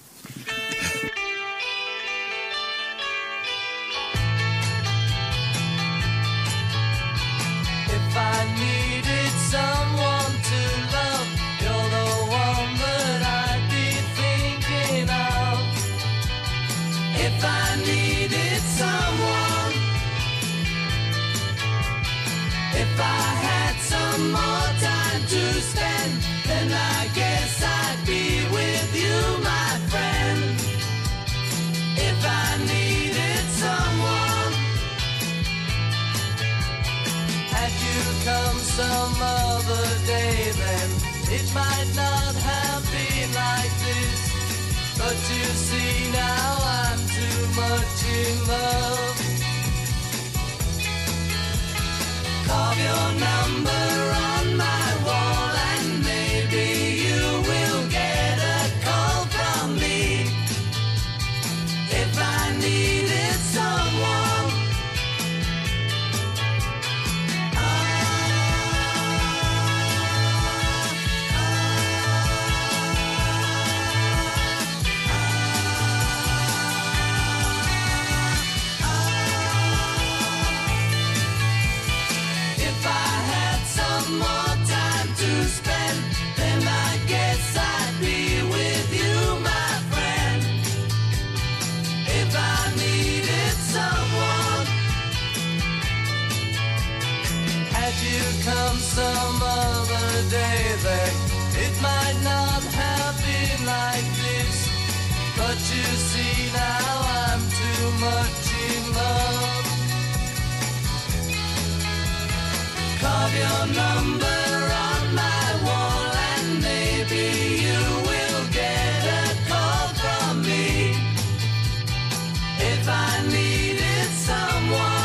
Some other day then it might not have been like this, but you see now I'm too much in love. Carve your number on my wall and maybe you will get a call from me. If I needed someone, some other day that it might not have been like this, but you see now I'm too much in love. Carve your number on my wall and maybe you will get a call from me. If I needed someone,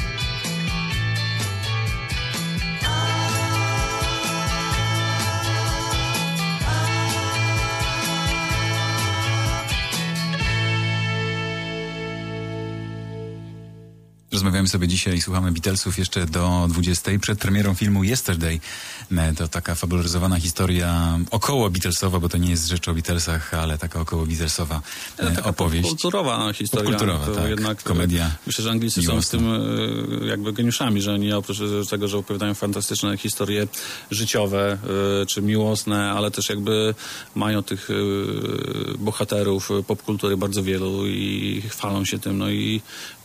Rozmawiamy sobie dzisiaj i słuchamy Beatlesów jeszcze do dwudziestej. Przed premierą filmu Yesterday. To taka fabularyzowana historia około Beatlesowa, bo to nie jest rzecz o Beatlesach, ale taka około Beatlesowa taka opowieść. Kulturowa historia. Kulturowa, to tak. Jednak, komedia. Myślę, że Anglicy są z tym jakby geniuszami, że oni oprócz tego, że opowiadają fantastyczne historie życiowe czy miłosne, ale też jakby mają tych bohaterów popkultury bardzo wielu i chwalą się tym. No i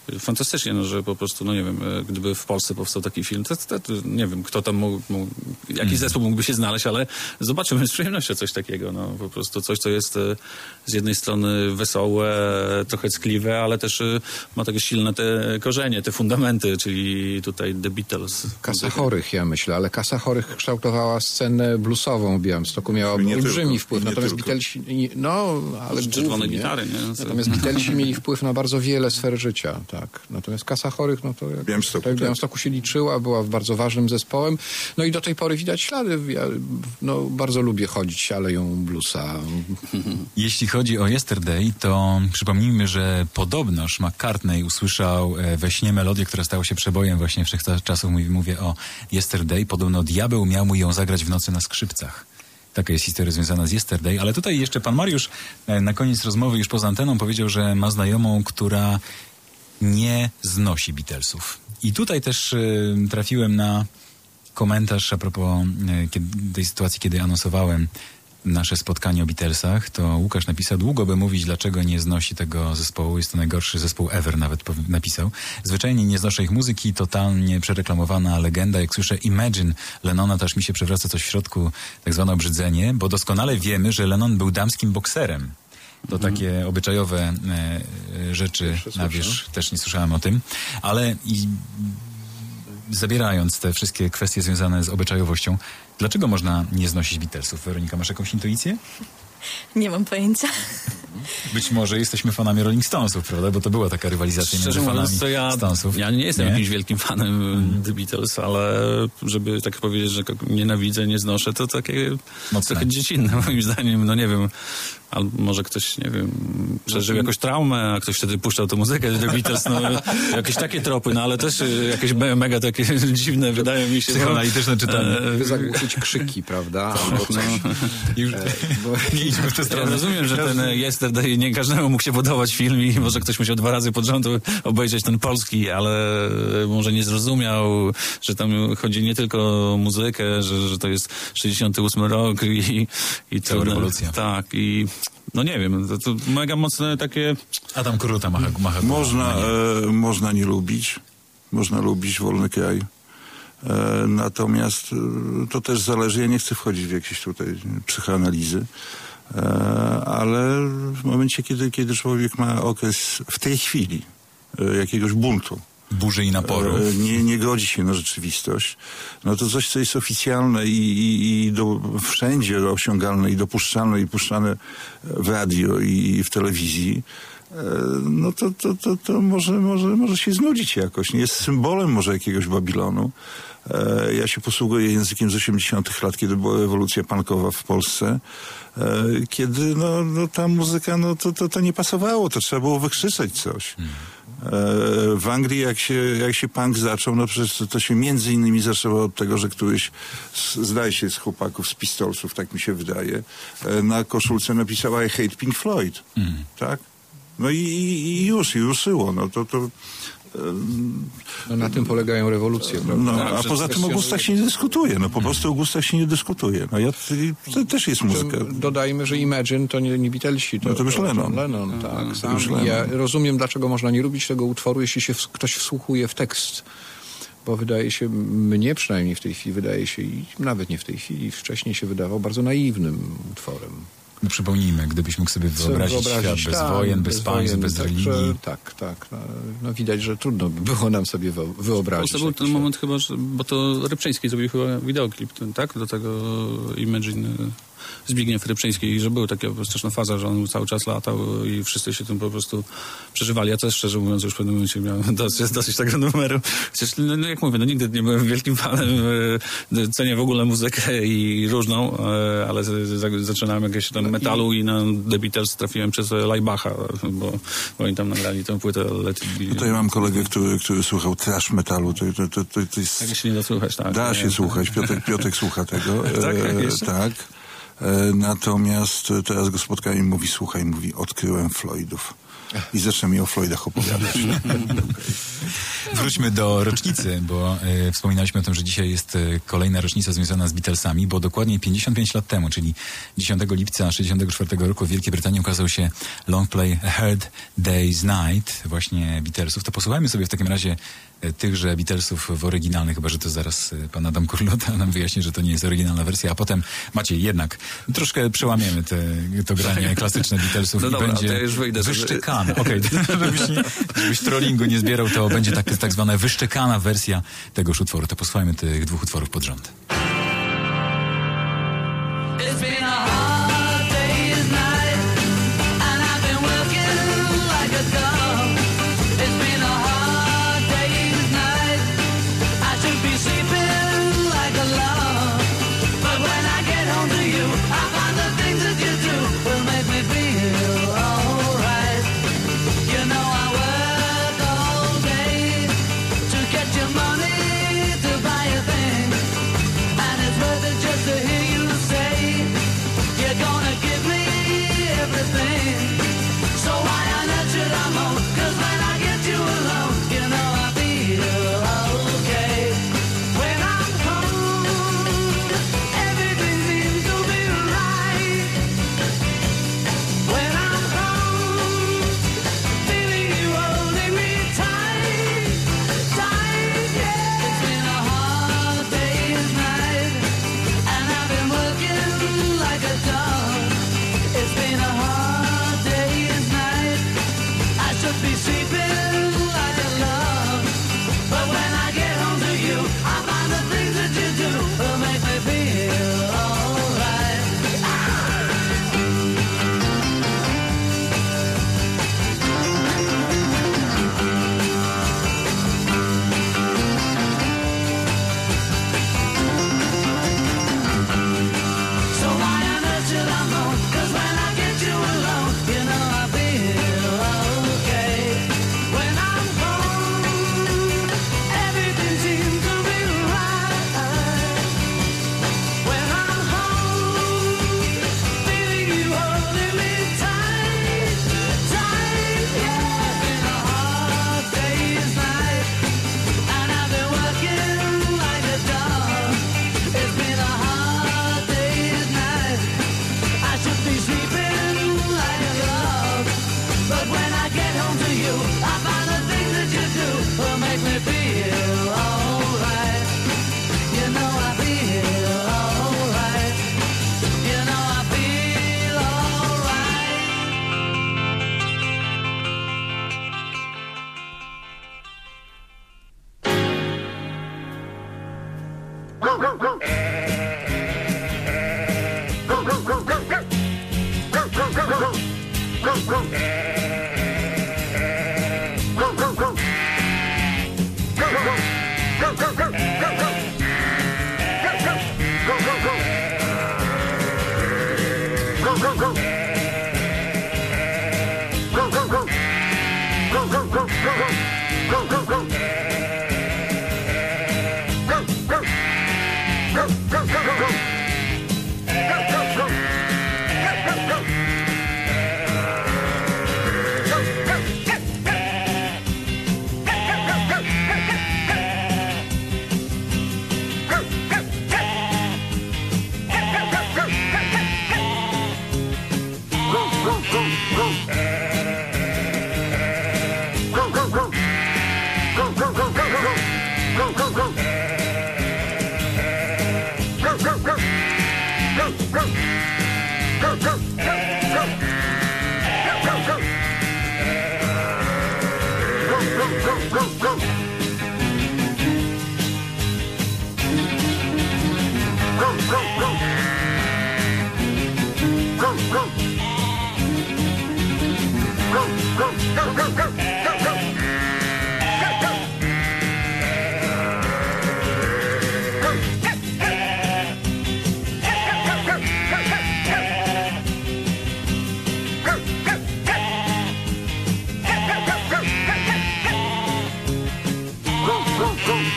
fantastycznie, no, że po prostu, no nie wiem, gdyby w Polsce powstał taki film, to, to, to nie wiem, kto tam mógł, mógł jaki mm. zespół mógłby się znaleźć, ale zobaczymy z przyjemnością coś takiego, no po prostu coś, co jest z jednej strony wesołe, trochę ckliwe, ale też ma takie silne te korzenie, te fundamenty, czyli tutaj The Beatles. Kasa Chorych, ja myślę, ale Kasa Chorych kształtowała scenę bluesową w Białymstoku, miała nie olbrzymi tylko, wpływ, natomiast tylko. Beatlesi, no, ale czerwone głównie, gitary, nie? Natomiast Beatlesi mieli wpływ na bardzo wiele sfer życia, tak. Natomiast Kasa Chorych, no to jak Białymstoku, tak w Białymstoku się liczyła, była bardzo ważnym zespołem. No i do tej pory widać ślady. Ja no, bardzo lubię chodzić aleją bluesa. Jeśli chodzi o Yesterday, to przypomnijmy, że podobnoż McCartney usłyszał we śnie melodię, która stała się przebojem właśnie wszechczasów. Mówię o Yesterday. Podobno diabeł miał mu ją zagrać w nocy na skrzypcach. Taka jest historia związana z Yesterday, ale tutaj jeszcze pan Mariusz na koniec rozmowy już poza anteną powiedział, że ma znajomą, która nie znosi Beatlesów. I tutaj też y, trafiłem na komentarz a propos y, kiedy, tej sytuacji, kiedy anonsowałem nasze spotkanie o Beatlesach, to Łukasz napisał, długo by mówić, dlaczego nie znosi tego zespołu, jest to najgorszy zespół ever, nawet napisał. Zwyczajnie nie znoszę ich muzyki, totalnie przereklamowana legenda. Jak słyszę Imagine Lennona, to aż mi się przewraca coś w środku, tak zwane obrzydzenie, bo doskonale wiemy, że Lennon był damskim bokserem. To mm. takie obyczajowe e, e, rzeczy, na wierzch, też nie słyszałem o tym, ale i zabierając te wszystkie kwestie związane z obyczajowością, dlaczego można nie znosić Beatlesów? Weronika, masz jakąś intuicję? Nie mam pojęcia. Być może jesteśmy fanami Rolling Stonesów, prawda? Bo to była taka rywalizacja Szczerze między fanami to ja, Stonesów. Ja nie jestem nie? jakimś wielkim fanem mm. The Beatles, ale żeby tak powiedzieć, że nienawidzę, nie znoszę, to takie Mocne. trochę dziecinne moim zdaniem. No nie wiem, albo może ktoś, nie wiem, przeżył jakąś traumę, a ktoś wtedy puszczał tę muzykę The Beatles, no jakieś takie tropy, no ale też jakieś mega takie dziwne wydają mi się. Psychoanalityczne czytanie. By zagłuszyć krzyki, prawda? Albo coś. Już, e, bo nie idźmy w tę stronę. Ja rozumiem, że ten Yesterday nie każdemu mógł się podobać film i może ktoś musiał dwa razy pod rząd obejrzeć ten polski, ale może nie zrozumiał, że tam chodzi nie tylko o muzykę, że, że to jest sześćdziesiąty ósmy rok i, i to cała rewolucja. Tak, i no nie wiem, to, to mega mocne takie... Adam Kuruta macha, macha Można, e, można nie lubić, można lubić wolny kraj. E, natomiast e, to też zależy, ja nie chcę wchodzić w jakieś tutaj psychoanalizy, e, ale w momencie, kiedy, kiedy człowiek ma okres w tej chwili e, jakiegoś buntu, burzy i naporu, e, nie, nie godzi się na rzeczywistość, no to coś, co jest oficjalne i, i, i do, wszędzie osiągalne i dopuszczalne i puszczane w radio i w telewizji, no to, to, to, to może, może, może się znudzić jakoś. Nie jest symbolem może jakiegoś Babilonu. E, ja się posługuję językiem z osiemdziesiątych lat, kiedy była rewolucja punkowa w Polsce, e, kiedy no, no, ta muzyka, no to, to, to nie pasowało, to trzeba było wykrzyczeć coś. E, w Anglii jak się, jak się punk zaczął, no przecież to, to się między innymi zaczęło od tego, że któryś, z, zdaje się z chłopaków z Pistolsów, tak mi się wydaje, e, na koszulce napisała I hate Pink Floyd. Mm. Tak? No i, i już, i ruszyło. No to, to, no na tym polegają rewolucje, prawda? No, a poza tym o gustach się nie dyskutuje. No po prostu o gustach się nie dyskutuje. No ja, to też jest muzyka. Dodajmy, że Imagine to nie, nie Beatlesi. To, no to już Lennon. Lennon, tak. To już Lennon. Ja rozumiem, dlaczego można nie lubić tego utworu, jeśli się w, ktoś wsłuchuje w tekst. Bo wydaje się, mnie przynajmniej w tej chwili wydaje się, i nawet nie w tej chwili, wcześniej się wydawał bardzo naiwnym utworem. No przypomnijmy, gdybyś mógł sobie wyobrazić, wyobrazić świat bez tak, wojen, bez, bez państw, bez tak, religii. Że, tak, tak. No, no widać, że trudno by było nam sobie wyobrazić. To był ten się... moment chyba, że, bo to Rybczyński zrobił chyba wideoklip, ten, tak? Do tego Imagine Zbigniew Rybczyński, że była taka straszna faza, że on cały czas latał i wszyscy się tym po prostu przeżywali. Ja też, szczerze mówiąc, już w pewnym momencie miałem dosyć, dosyć tego numeru. Chociaż, no, no jak mówię, no nigdy nie byłem wielkim fanem, e, cenię w ogóle muzykę i różną, e, ale z, z, zaczynałem jakieś tam metalu i na The Beatles trafiłem przez Lajbacha, bo, bo oni tam nagrali tę płytę Let It Be. No to ja mam kolegę, który, który słuchał thrash metalu. To, to, to, to, to jest... Tak się nie da słuchać, tak. Da się słuchać. Piotrek, Piotrek słucha tego. Tak, e, tak. Natomiast teraz go spotkałem i mówi, słuchaj, mówi, odkryłem Floydów. I zacząłem mi o Floydach opowiadać. Wróćmy do rocznicy, bo e, wspominaliśmy o tym, że dzisiaj jest e, kolejna rocznica związana z Beatlesami, bo dokładnie pięćdziesiąt pięć lat temu, czyli dziesiątego lipca sześćdziesiątego czwartego roku w Wielkiej Brytanii ukazał się longplay A Hard Day's Night, właśnie Beatlesów. To posłuchajmy sobie w takim razie e, tychże Beatlesów w oryginalnych, chyba że to zaraz e, pan Adam Kurlota nam wyjaśni, że to nie jest oryginalna wersja, a potem Maciej, jednak troszkę przełamiemy te, to granie klasyczne Beatlesów no i dobra, będzie to ja już wyjdę, wyszczekane. Okej, okay. żebyś, nie, żebyś trollingu nie zbierał, to będzie tak, tak zwana wyszczekana wersja tegoż utworu. To posłuchajmy tych dwóch utworów pod rząd. It's been a hard day's night, and I've been working like a dog. It's been a hard day's night, I should be sleeping like a log. But when I get home to you, I find the things that you do will make me feel alright. You know I work all day to get your money to buy a thing, and it's worth it just to hear you say you're gonna give me everything. So why on earth should I moan? 'Cause when I get you alone, you know I feel okay. When I'm home, everything seems to be right. When I'm home, feeling you holding me tight, tight, yeah. It's been a hard day's night, and I've been working like a dog. It's been a hard day's night, I should be sleeping like a log. But when I get home to you, I find the things that you do will make me feel alright. So why on earth should I moan? 'Cause when I get you alone, you know I feel okay. When I'm home, everything seems to be right. When I'm home, feeling you holding me tight, tight, yeah. It's been a hard day's night, and I've been working like a dog. It's been a hard day's night, I should be sleeping like a log. But when I get home to you, I find the things that you do will make me feel alright. You know I feel alright. You know I feel alright.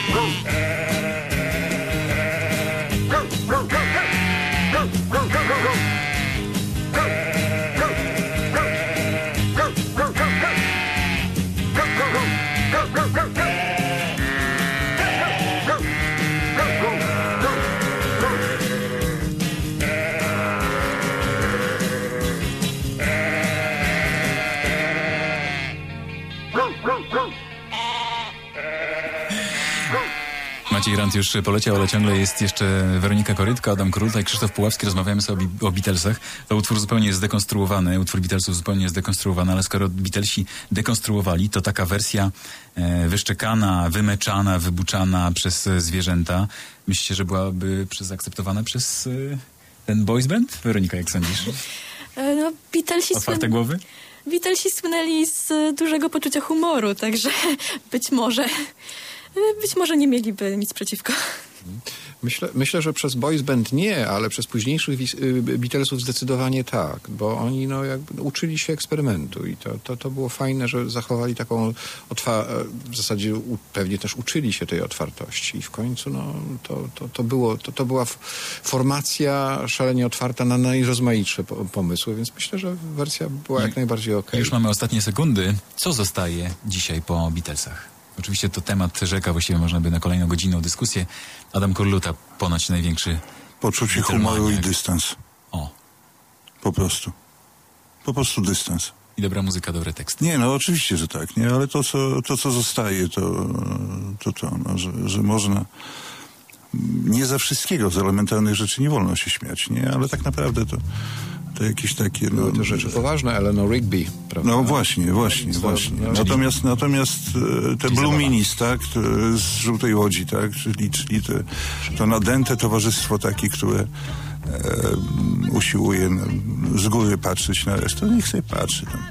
Go, go, go, go, go, go, go, go. Maciej Rant już poleciał, ale ciągle jest jeszcze Weronika Korytka, Adam Kruta i Krzysztof Puławski. Rozmawiamy sobie o, o Beatlesach. To utwór zupełnie jest zdekonstruowany, utwór Beatlesów zupełnie jest zdekonstruowany, ale skoro Beatlesi dekonstruowali, to taka wersja e, wyszczekana, wymeczana, wybuczana przez e, zwierzęta, myślicie, że byłaby przez, akceptowana przez e, ten boys band? Weronika, jak sądzisz? E, no, Beatlesi Otwarte słyn- głowy? Beatlesi słynęli z e, dużego poczucia humoru, także być może, e, być może nie mieliby nic przeciwko. Myślę, myślę, że przez boys band nie, ale przez późniejszych wis- y, Beatlesów zdecydowanie tak, bo oni no, jakby uczyli się eksperymentu i to, to, to było fajne, że zachowali taką otwa- w zasadzie u- pewnie też uczyli się tej otwartości i w końcu no, to, to, to, było, to, to była f- formacja szalenie otwarta na najrozmaitsze po- pomysły, więc myślę, że wersja była jak najbardziej okej. Już mamy ostatnie sekundy. Co zostaje dzisiaj po Beatlesach? Oczywiście to temat rzeka, właściwie można by na kolejną godzinną dyskusję. Adam Kurluta, ponoć największy Poczucie Beatlemaniak. humoru i dystans. O, Po prostu. Po prostu dystans. i dobra muzyka, dobre teksty. Nie, no oczywiście, że tak, nie, ale to, co, to, co zostaje, to to, to no, że, że można nie ze wszystkiego, z elementarnych rzeczy nie wolno się śmiać, nie, ale tak naprawdę to, to jakieś takie... No, Były te rzeczy poważne, Eleanor Rigby, prawda? No właśnie, właśnie, Co- właśnie. no, Natomiast, natomiast e, te Czyli Blue zabawa. Minis, tak, te z Żółtej Łodzi, tak, czyli, czyli te, to nadęte towarzystwo takie, które e, usiłuje no, z góry patrzeć na resztę, niech sobie patrzy tam.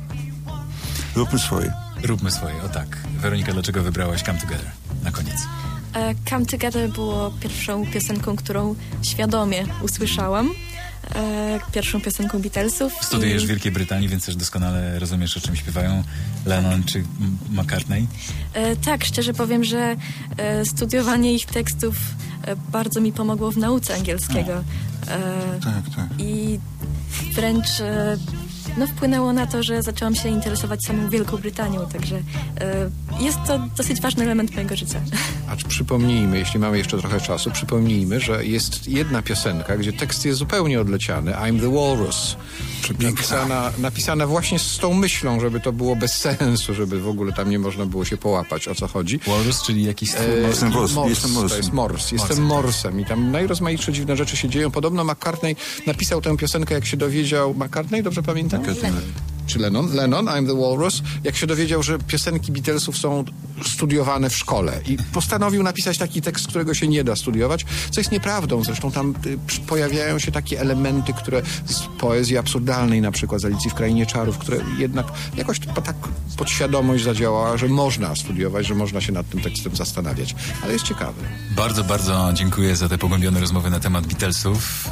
Róbmy swoje. Róbmy swoje, o tak. Weronika, dlaczego wybrałaś Come Together na koniec? E, Come Together było pierwszą piosenką, którą świadomie usłyszałam. E, pierwszą piosenką Beatlesów. Studiujesz I, w Wielkiej Brytanii, więc też doskonale rozumiesz, o czym śpiewają Lennon czy M- McCartney. e, tak, szczerze powiem, że e, studiowanie ich tekstów e, bardzo mi pomogło w nauce angielskiego. E, Tak, tak. I wręcz e, no, wpłynęło na to, że zaczęłam się interesować samą Wielką Brytanią, także e, jest to dosyć ważny element mojego życia. A czy przypomnijmy, jeśli mamy jeszcze trochę czasu, przypomnijmy, że jest jedna piosenka, gdzie tekst jest zupełnie odleciany. I'm the Walrus. Napisana, napisana właśnie z tą myślą, żeby to było bez sensu, żeby w ogóle tam nie można było się połapać, o co chodzi. Walrus, czyli jakiś stwór E, morski. Jestem Wors, Mors, jestem to Morsem. jest Mors. Jestem Morsem. Morsem i tam najrozmaitsze dziwne rzeczy się dzieją. Podobno McCartney napisał tę piosenkę, jak się dowiedział... McCartney, dobrze pamiętam? Czy Lennon? Lennon, I'm the Walrus. Jak się dowiedział, że piosenki Beatlesów są studiowane w szkole i postanowił napisać taki tekst, którego się nie da studiować, co jest nieprawdą. Zresztą tam y, przy- pojawiają się takie elementy, które z poezji absurdalnej, na przykład z Alicji w Krainie Czarów, które jednak jakoś po- tak podświadomość zadziałała, że można studiować, że można się nad tym tekstem zastanawiać. Ale jest ciekawy. Bardzo, bardzo dziękuję za te pogłębione rozmowy na temat Beatlesów.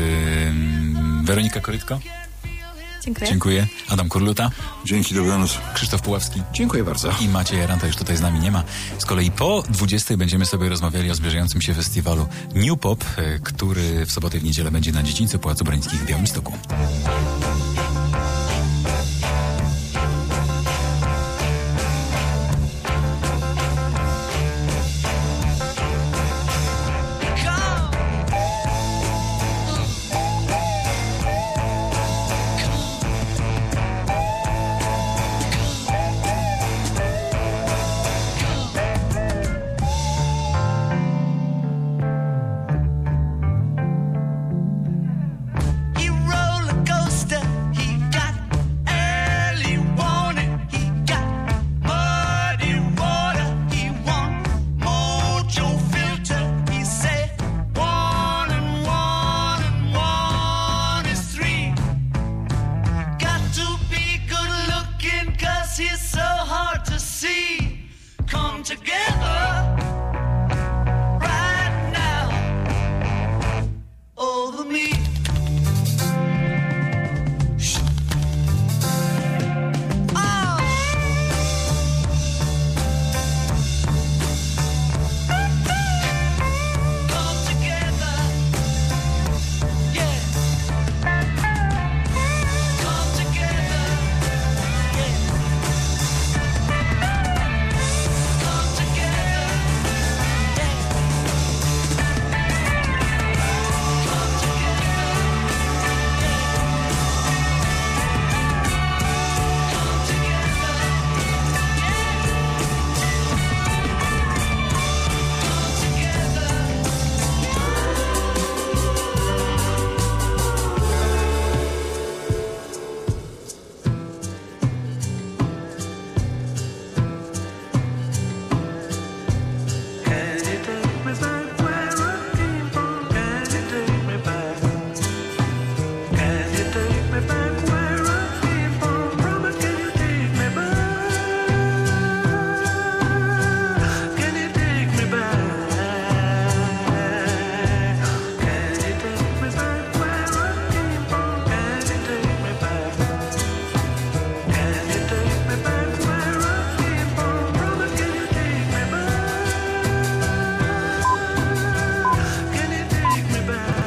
Yy, Weronika Korytko, Dziękuję. dziękuję. Adam Kurluta, Dzięki, dobranoc. Krzysztof Puławski Dziękuję bardzo. i Maciej Jaranta już tutaj z nami nie ma. Z kolei po dwudziestej będziemy sobie rozmawiali o zbliżającym się festiwalu New Pop, yy, który w sobotę i w niedzielę będzie na dziedzińcu Pałacu Branickich w Białymstoku.